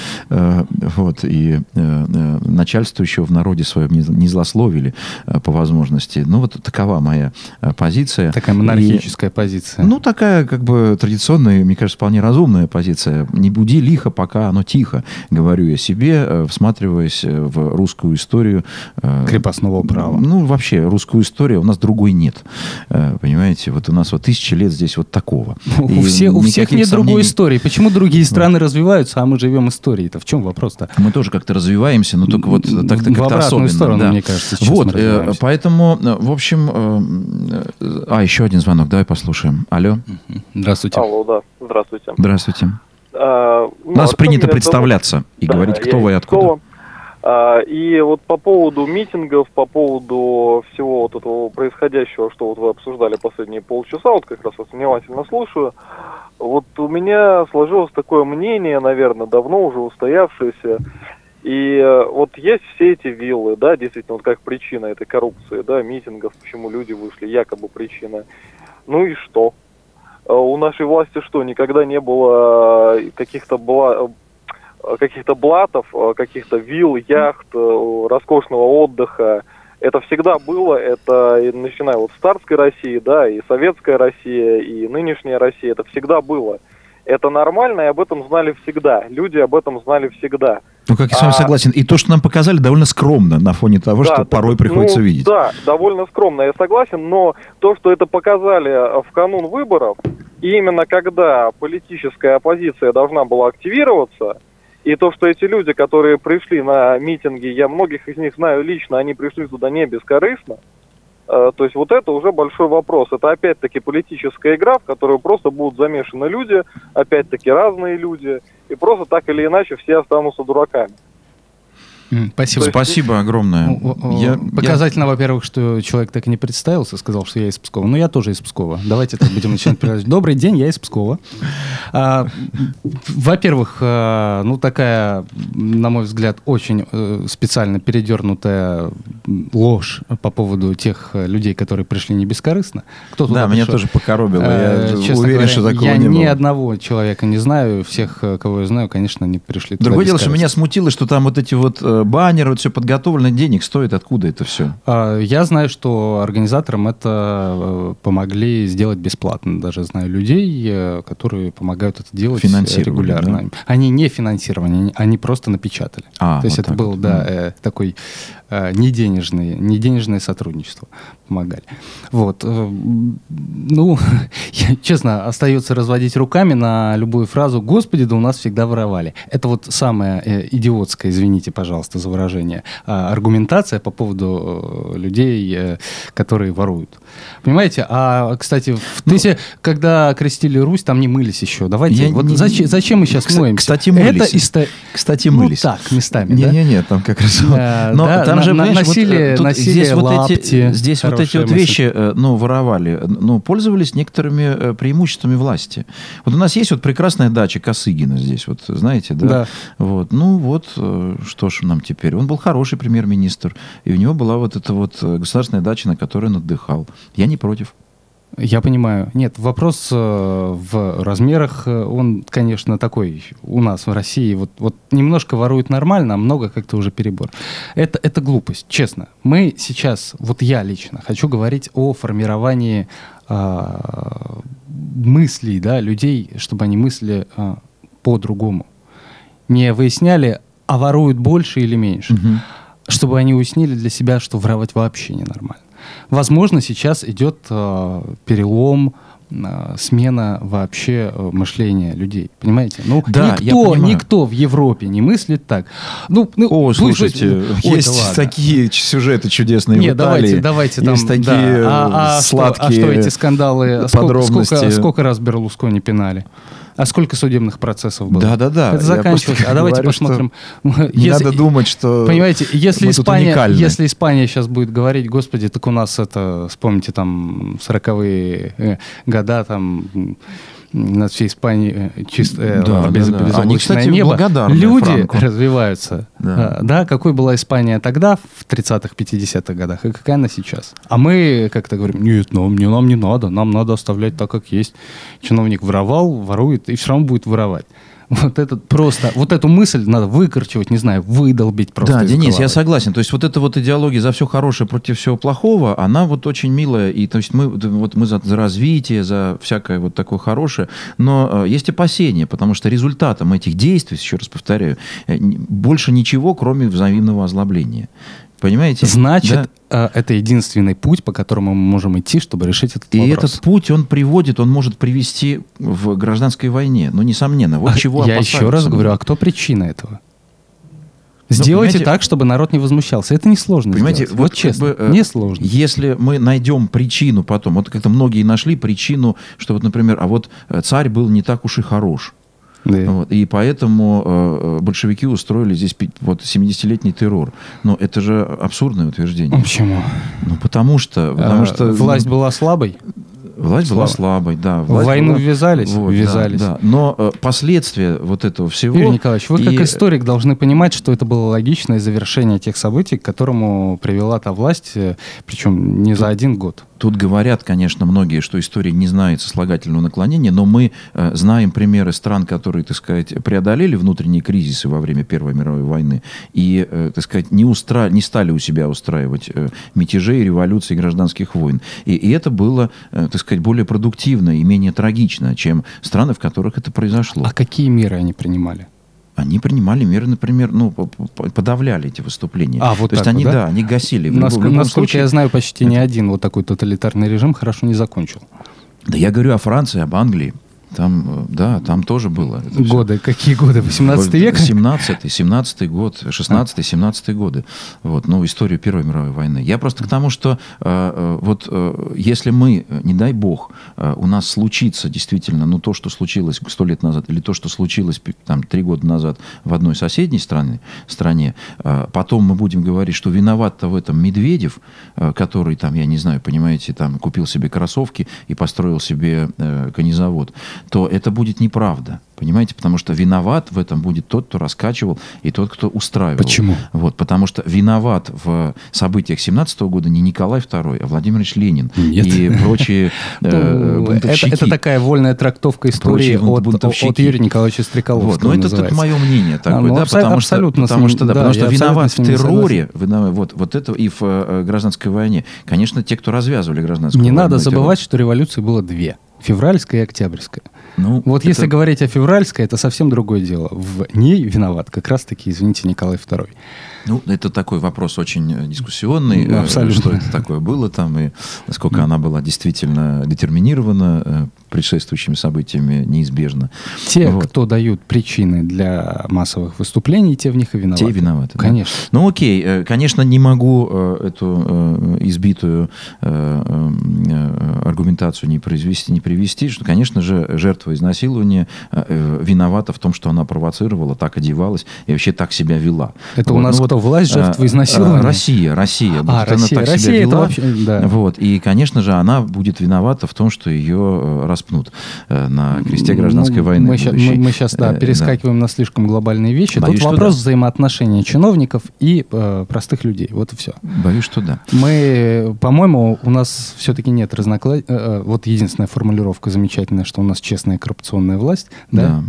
и начальствующего в народе своем не злословили по возможности. Ну, вот такова моя позиция. Такая монархическая позиция. Ну, такая, как бы, традиционная, мне кажется, вполне разумная позиция. Не буди лихо, пока оно тихо, говорю я себе, всматриваясь в русскую историю. Крепостного права. Ну, вообще, русскую историю у нас другой нет. Понимаете? Вот у нас 1000 лет здесь вот такого. У всех нет другой истории. Почему другие страны развиваются, а мы живем историей-то? В чем вопрос-то? Мы тоже как-то развиваемся, но только вот так-то как-то особенно. В обратную сторону, мне кажется, сейчас вот, поэтому, в общем... еще один звонок. Давай послушаем. Алло. Здравствуйте. Алло, да. Здравствуйте. Здравствуйте. У нас принято представляться и говорить, кто вы и откуда. И вот по поводу митингов, по поводу всего вот этого происходящего, что вот вы обсуждали последние полчаса, вот как раз вас внимательно слушаю, вот у меня сложилось такое мнение, наверное, давно уже устоявшееся, и вот есть все эти виллы, да, действительно, вот как причина этой коррупции, да, митингов, почему люди вышли, якобы причина. Ну и что? У нашей власти что, никогда не было каких-то блатов, каких-то вилл, яхт, роскошного отдыха? Это всегда было, это начиная вот с царской России, да, и советская Россия, и нынешняя Россия, это всегда было. это нормально, и об этом знали всегда. Люди об этом знали всегда. Ну, как я с вами согласен. И то, что нам показали, довольно скромно на фоне того, что порой приходится видеть. Да, довольно скромно, я согласен, но то, что это показали в канун выборов, и именно когда политическая оппозиция должна была активироваться, и то, что эти люди, которые пришли на митинги, я многих из них знаю лично, они пришли туда не бескорыстно, то есть вот это уже большой вопрос. Это опять-таки политическая игра, в которую просто будут замешаны люди, опять-таки разные люди, и просто так или иначе все останутся дураками. Спасибо. Спасибо огромное. Показательно, во-первых, что человек так и не представился, сказал, что я из Пскова. Но я тоже из Пскова. Давайте так будем начинать. Добрый день, я из Пскова. Во-первых, такая, на мой взгляд, очень специально передернутая ложь по поводу тех людей, которые пришли не бескорыстно. Кто туда меня тоже покоробило. Я уверен, что такого не было. Я ни одного человека не знаю. Всех, кого я знаю, конечно, они пришли туда. Другое дело, что меня смутило, что там вот эти вот баннеры, вот все подготовлено, денег стоит. Откуда это все? Я знаю, что организаторам это помогли сделать бесплатно. Даже знаю людей, которые помогают это делать регулярно. Да? Они не финансированы, они просто напечатали. То есть это был такой неденежное сотрудничество. Помогали. Вот. Честно, остается разводить руками на любую фразу «Господи, да у нас всегда воровали». Это вот самая идиотская, извините, пожалуйста, за выражение, аргументация по поводу людей, которые воруют. Понимаете? Кстати, когда крестили Русь, там не мылись еще. Давайте. Зачем мы сейчас моемся? Кстати, мылись. Кстати, мылись. Так, местами. Не, там как раз. Но там же, носили лапти. Здесь вот эти вот вещи, воровали, пользовались некоторыми преимуществами власти. Вот у нас есть вот прекрасная дача Косыгина здесь, вот знаете, да? Вот. Что ж нам теперь? Он был хороший премьер-министр, и у него была вот эта вот государственная дача, на которой он отдыхал. Я не против. Я понимаю. Нет, вопрос в размерах, он, конечно, такой у нас в России. Вот немножко воруют нормально, а много как-то уже перебор. Это глупость, честно. Мы сейчас, я лично, хочу говорить о формировании мыслей, людей, чтобы они мыслили по-другому. Не выясняли, а воруют больше или меньше. Чтобы они уяснили для себя, что воровать вообще ненормально. Возможно, сейчас идет перелом, смена вообще мышления людей. Понимаете? Никто в Европе не мыслит так. Слушайте, есть такие сюжеты чудесные в Италии. Давайте есть такие сладкие что эти скандалы? подробности. Сколько раз Берлускони пинали? А сколько судебных процессов было? Да. Это заканчивалось. Давайте посмотрим. Не надо думать, что понимаете, если Испания сейчас будет говорить, господи, так у нас вспомните, там, 40-е года, там, над всей Испанией безоблачное небо. Люди Франко развиваются. Какой была Испания тогда, в 30-х, 50-х годах, и какая она сейчас? А мы как-то говорим, нет, нам не надо, нам надо оставлять так, как есть. Чиновник ворует, и все равно будет воровать. Вот эту мысль надо выкорчевать, не знаю, выдолбить просто. Да, Денис, я согласен. То есть вот эта вот идеология за все хорошее против всего плохого, она вот очень милая. И то есть мы за развитие, за всякое вот такое хорошее. Но есть опасения, потому что результатом этих действий, еще раз повторяю, больше ничего, кроме взаимного озлобления. Понимаете? Значит, это единственный путь, по которому мы можем идти, чтобы решить этот вопрос. И этот путь, он может привести в гражданской войне. Несомненно. Вот чего я еще раз говорю, а кто причина этого? Сделайте так, чтобы народ не возмущался. Это несложно. Понимаете, вот честно, несложно. Если мы найдем причину потом, вот как-то многие нашли причину, что вот, например, царь был не так уж и хорош. Да. И поэтому большевики устроили здесь 70-летний террор. Но это же абсурдное утверждение. Почему? Потому что власть была слабой? Власть была слабой, да. В войну ввязались? Ввязались. Да. Но последствия вот этого всего... Юрий Николаевич, вы как историк должны понимать, что это было логичное завершение тех событий, к которому привела та власть, причем не за один год. Тут говорят, конечно, многие, что история не знает сослагательного наклонения, но мы знаем примеры стран, которые, так сказать, преодолели внутренние кризисы во время Первой мировой войны и, так сказать, не стали у себя устраивать мятежей, революций, гражданских войн. И это было, так сказать, более продуктивно и менее трагично, чем страны, в которых это произошло. А какие меры они принимали? Они принимали меры, например, подавляли эти выступления. Вот то есть они, да, они гасили. Насколько я знаю, почти ни один вот такой тоталитарный режим хорошо не закончил. Да я говорю о Франции, об Англии. Там, да, там тоже было. Годы? Какие годы? 18 век? 17-й год, 16-17 годы. Вот, историю Первой мировой войны. Я просто к тому, что если мы, не дай бог, у нас случится действительно, то, что случилось 100 лет назад, или то, что случилось 3 года назад в одной соседней стране, потом мы будем говорить, что виноват-то в этом Медведев, который, я не знаю, понимаете, купил себе кроссовки и построил себе конезавод, то это будет неправда. Понимаете? Потому что виноват в этом будет тот, кто раскачивал, и тот, кто устраивал. Почему? Потому что виноват в событиях 17 года не Николай II, а Владимир Ильич Ленин. Нет. И прочие бунтовщики. Это такая вольная трактовка истории от Юрия Николаевича Стрекаловского. Это мое мнение. Потому что виноват в терроре, это и в гражданской войне. Конечно, те, кто развязывали гражданскую войну. Не надо забывать, что революций было две. Февральская и Октябрьская. Если говорить о февральской, это совсем другое дело. В ней виноват как раз-таки, извините, Николай II. Это такой вопрос очень дискуссионный. Абсолютно. Что это такое было там, и насколько она была действительно детерминирована предшествующими событиями неизбежно. Те, кто дают причины для массовых выступлений, те в них и виноваты. Те виноваты. Конечно. Да? Окей. Конечно, не могу эту избитую аргументацию не привести, что, конечно же, жертва изнасилования виновата в том, что она провоцировала, так одевалась и вообще так себя вела. Это у нас кто? Власть жертвы изнасилования? Россия. Россия она так себя вела. Это вообще, да. И, конечно же, она будет виновата в том, что ее распнут на кресте гражданской войны. Мы сейчас перескакиваем на слишком глобальные вещи. Боюсь, тут вопрос взаимоотношения чиновников и простых людей. Вот и все. Боюсь, что да. По-моему, у нас все-таки нет разногласий. Вот единственная формулировка замечательная, что у нас честная коррупционная власть. Да?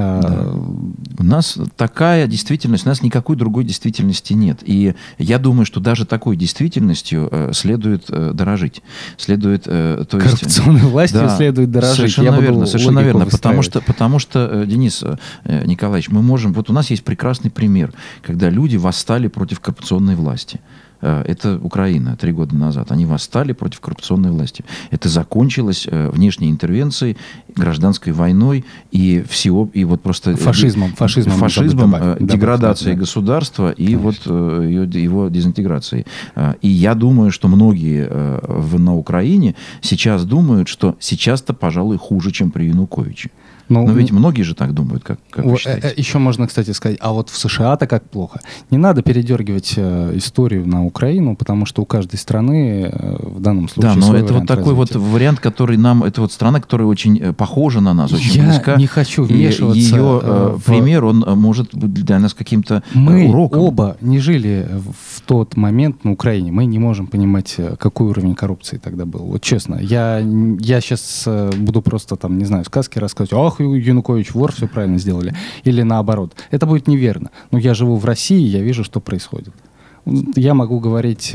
У нас такая действительность, у нас никакой другой действительности нет. И я думаю, что даже такой действительностью следует дорожить. Коррупционной властью следует дорожить. Совершенно верно. Потому что, Денис Николаевич, мы можем... Вот у нас есть прекрасный пример, когда люди восстали против коррупционной власти. Это Украина 3 года назад. Они восстали против коррупционной власти. Это закончилось внешней интервенцией, гражданской войной и просто фашизмом, деградацией государства и его дезинтеграцией. И я думаю, что многие на Украине сейчас думают, что сейчас-то, пожалуй, хуже, чем при Януковиче. Но ведь многие же так думают, как вы считаете. Еще можно, кстати, сказать, а вот в США-то как плохо. Не надо передергивать историю на Украину, потому что у каждой страны в данном случае свой вариант это вот такой развития. вариант, который нам... Это вот страна, которая очень похожа на нас, очень близка. Я не хочу вмешиваться. Ее пример, он может быть для нас каким-то уроком. Мы оба не жили в тот момент на Украине. Мы не можем понимать, какой уровень коррупции тогда был. Вот честно. Я сейчас буду просто не знаю, сказки рассказывать. Ах, Янукович вор, все правильно сделали. Или наоборот. Это будет неверно. Но я живу в России, я вижу, что происходит. Я могу говорить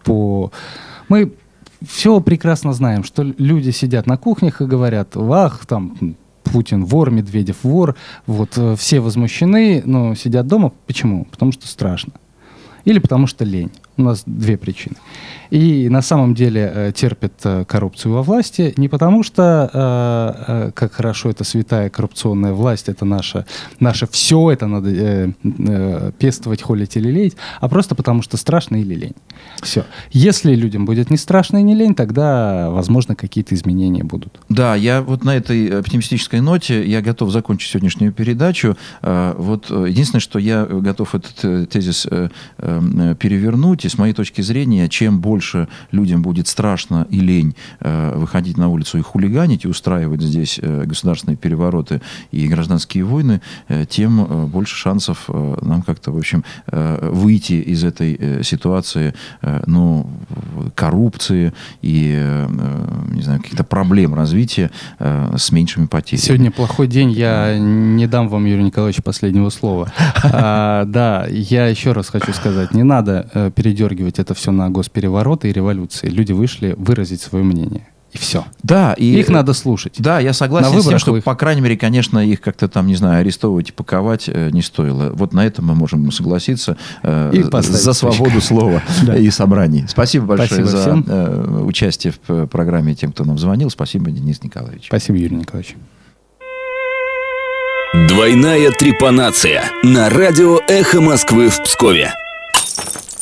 Мы все прекрасно знаем, что люди сидят на кухнях и говорят, Путин вор, Медведев вор. Все возмущены, но сидят дома. Почему? Потому что страшно. Или потому что лень. У нас 2 причины. И на самом деле терпят коррупцию во власти не потому, что как хорошо это святая коррупционная власть, это наше все, это надо пестовать, холить или лелеять, а просто потому, что страшно или лень. Все. Если людям будет не страшно и не лень, тогда, возможно, какие-то изменения будут. Да, я на этой оптимистической ноте я готов закончить сегодняшнюю передачу. Единственное, что я готов этот тезис перевернуть, и с моей точки зрения, чем больше людям будет страшно и лень выходить на улицу и хулиганить, и устраивать здесь государственные перевороты и гражданские войны, тем больше шансов нам как-то, в общем, выйти из этой ситуации, коррупции и, не знаю, каких-то проблем развития с меньшими потерями. Сегодня плохой день, я не дам вам, Юрий Николаевич, последнего слова. Да, я еще раз хочу сказать, не надо передергивать это все на госперевороты и революции. Люди вышли выразить свое мнение. И все. Да, и их надо слушать. Да, я согласен с тем, что, по крайней мере, конечно, их как-то там, не знаю, арестовывать и паковать не стоило. Вот на этом мы можем согласиться за свободу слова и собраний. Спасибо большое за участие в программе тем, кто нам звонил. Спасибо, Денис Николаевич. Спасибо, Юрий Николаевич. Двойная трепанация на радио «Эхо Москвы» в Пскове.